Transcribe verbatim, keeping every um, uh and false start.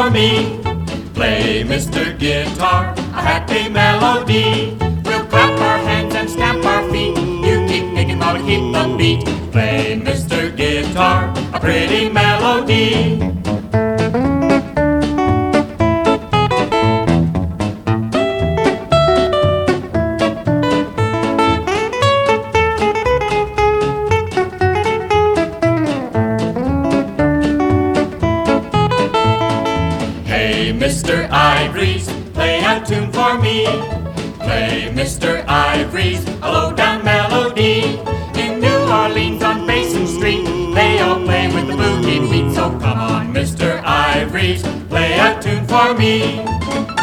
for me. Play, Mister Guitar, a happy melody. We'll clap our hands and stamp our feet. You keep picking while we keep the beat. Play, Mister Guitar, a pretty melody. Hey, Mister Ivories, play a tune for me. Play, Mister Ivories, a low-down melody. In New Orleans on Basin Street, they all play with the boogie beat. So come on, Mister Ivories, play a tune for me.